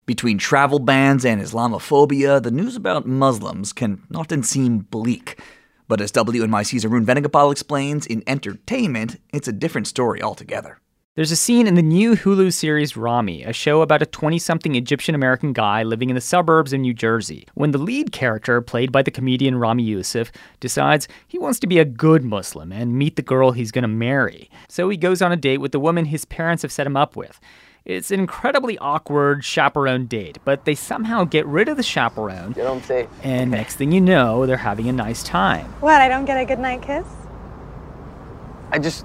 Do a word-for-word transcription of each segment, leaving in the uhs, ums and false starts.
Between travel bans and Islamophobia, the news about Muslims can often seem bleak. But as W N Y C's Arun Venugopal explains, in entertainment, it's a different story altogether. There's a scene in the new Hulu series Ramy, a show about a twenty-something Egyptian-American guy living in the suburbs of New Jersey, when the lead character, played by the comedian Ramy Youssef, decides he wants to be a good Muslim and meet the girl he's going to marry. So he goes on a date with the woman his parents have set him up with. It's an incredibly awkward chaperone date, but they somehow get rid of the chaperone, and next thing you know, they're having a nice time. What, I don't get a goodnight kiss? I just...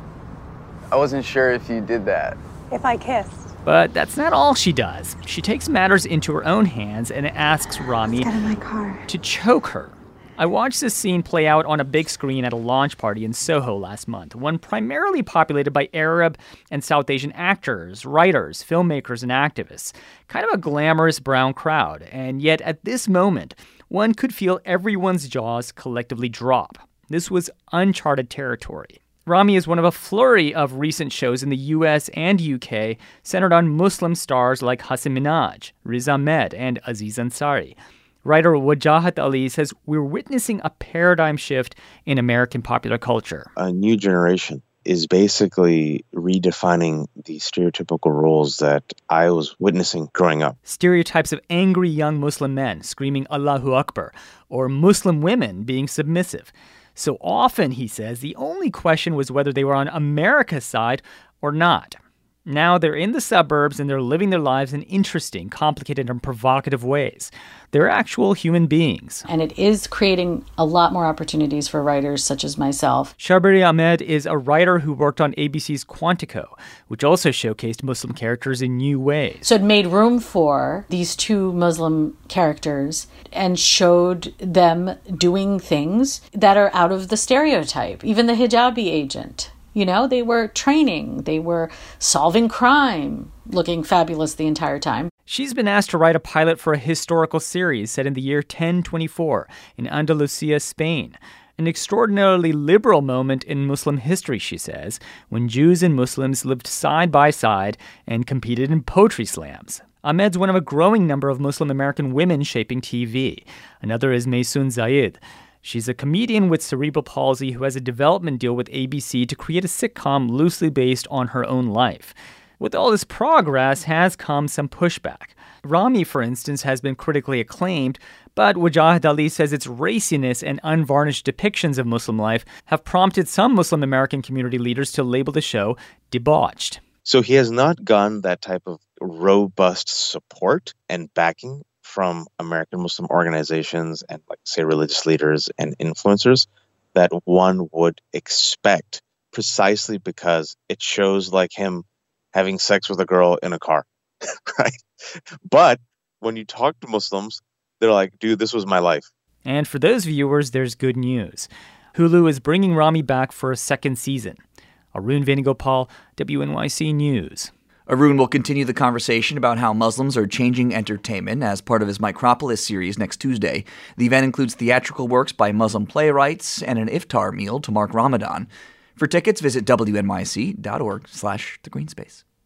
I wasn't sure if you did that. If I kissed. But that's not all she does. She takes matters into her own hands and asks Ramy Get in my car. to choke her. I watched this scene play out on a big screen at a launch party in Soho last month, one primarily populated by Arab and South Asian actors, writers, filmmakers, and activists. Kind of a glamorous brown crowd. And yet at this moment, one could feel everyone's jaws collectively drop. This was uncharted territory. Ramy is one of a flurry of recent shows in the U S and U K centered on Muslim stars like Hasan Minhaj, Riz Ahmed, and Aziz Ansari. Writer Wajahat Ali says we're witnessing a paradigm shift in American popular culture. A new generation is basically redefining the stereotypical roles that I was witnessing growing up. Stereotypes of angry young Muslim men screaming Allahu Akbar, or Muslim women being submissive. So often, he says, the only question was whether they were on America's side or not. Now they're in the suburbs and they're living their lives in interesting, complicated, and provocative ways. They're actual human beings. And it is creating a lot more opportunities for writers such as myself. Shabiri Ahmed is a writer who worked on A B C's Quantico, which also showcased Muslim characters in new ways. So it made room for these two Muslim characters and showed them doing things that are out of the stereotype. Even the hijabi agent. You know, they were training, they were solving crime, looking fabulous the entire time. She's been asked to write a pilot for a historical series set in the year ten twenty-four in Andalusia, Spain. An extraordinarily liberal moment in Muslim history, she says, when Jews and Muslims lived side by side and competed in poetry slams. Ahmed's one of a growing number of Muslim American women shaping T V. Another is Maysoon Zayed. She's a comedian with cerebral palsy who has a development deal with A B C to create a sitcom loosely based on her own life. With all this progress has come some pushback. Ramy, for instance, has been critically acclaimed, but Wajahat Ali says its raciness and unvarnished depictions of Muslim life have prompted some Muslim American community leaders to label the show debauched. So he has not gotten that type of robust support and backing from American Muslim organizations and, like, say, religious leaders and influencers that one would expect, precisely because it shows like him having sex with a girl in a car, right? But when you talk to Muslims, they're like, dude, this was my life. And for those viewers, there's good news. Hulu is bringing Ramy back for a second season. Arun Venugopal, W N Y C News. Arun will continue the conversation about how Muslims are changing entertainment as part of his Micropolis series next Tuesday. The event includes theatrical works by Muslim playwrights and an iftar meal to mark Ramadan. For tickets, visit W N Y C dot org slash the green space.